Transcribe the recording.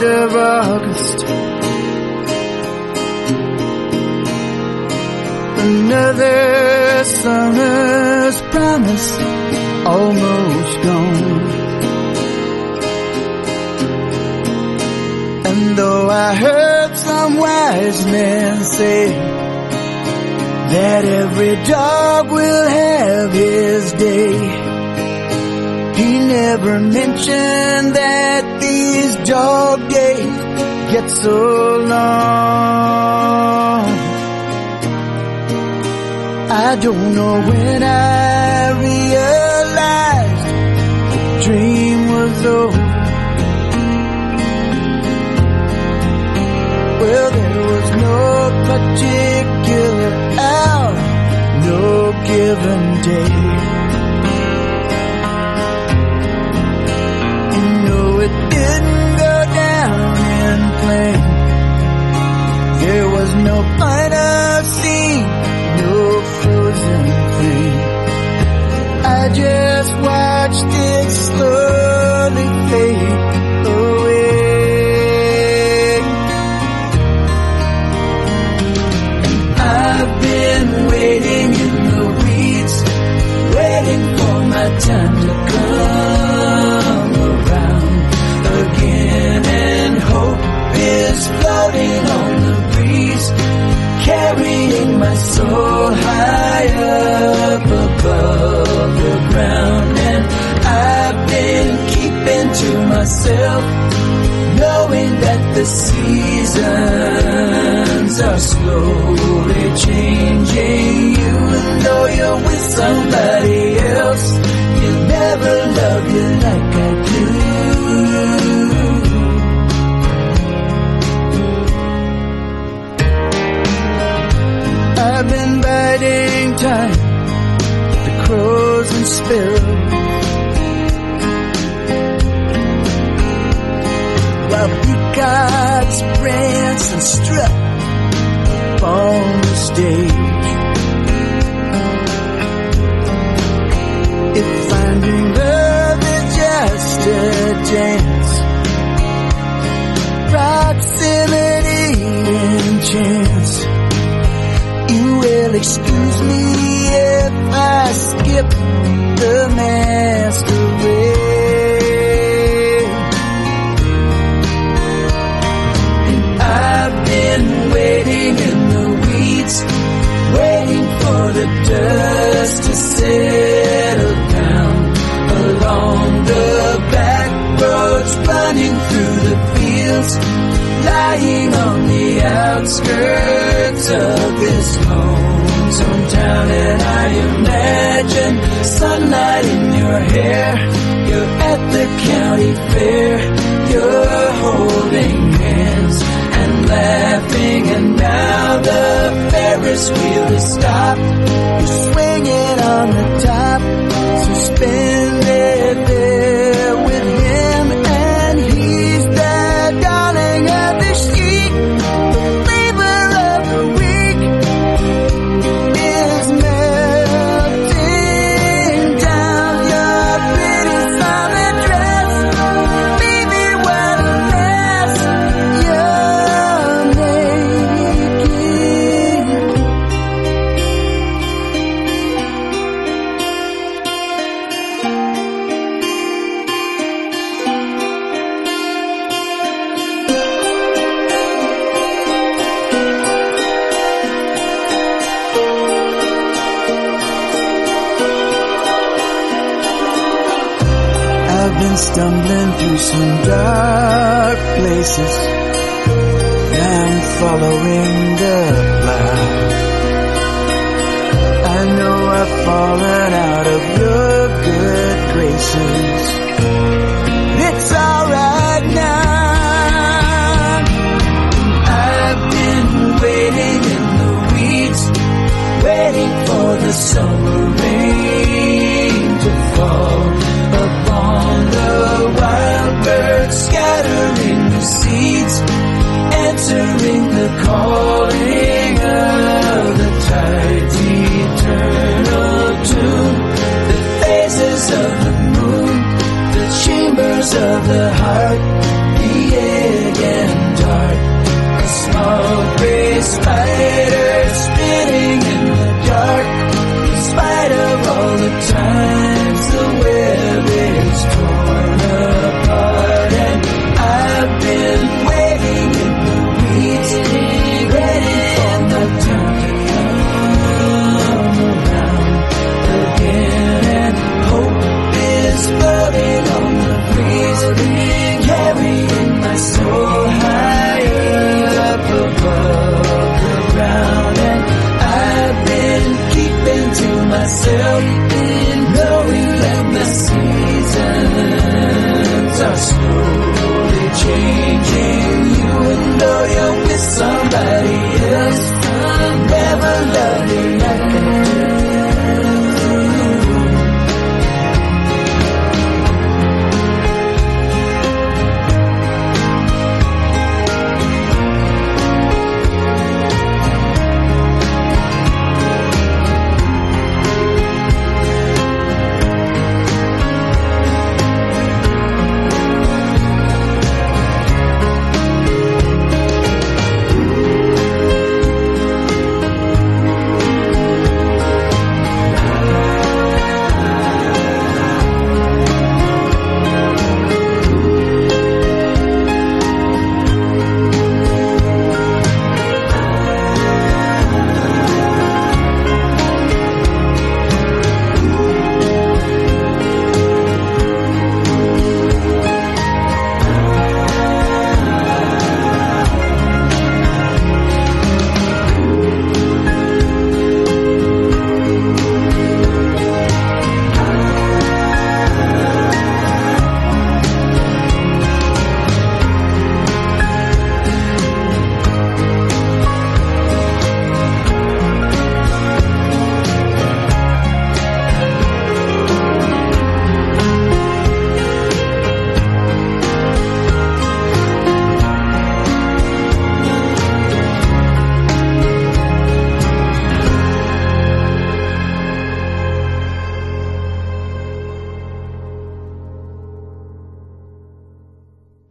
of August. Another summer's promise almost gone. And though I heard some wise men say that every dog will have his day, he never mentioned that these dog days get so long. I don't know when I realized the dream was over. Well, there was no particular hour, no given day. You know it didn't go down in flame. There was no final scene, no frozen thing. I just watched it slowly fade away. I've been waiting in the weeds, waiting for my time to come around again, and hope is floating on the breeze, carrying my soul high up above the ground. And I've been keeping to myself, knowing that the seasons are slowly changing. Even though you're with somebody else, you'll never love you like I do. I've been biding time, the crows and sparrows, while peacocks prance and strut on the stage. If finding love is just a dance, proximity and chance, you will excuse me if I skip the masquerade. And I've been waiting in the weeds, waiting for the dust to settle down along the back roads, running through the fields, lying on the outskirts of this lonesome town. And I imagine sunlight in your hair, you're at the county fair, you're holding hands and laughing, and now the Ferris wheel is stopped, you're swinging on the top, suspended there with him, and he's the darling of the sheep, the flavor of the week is melting down your pretty summer dress. Baby, what a mess you're making. I've been stumbling through some dark places, I'm following the plow. I know I've fallen out of your good graces,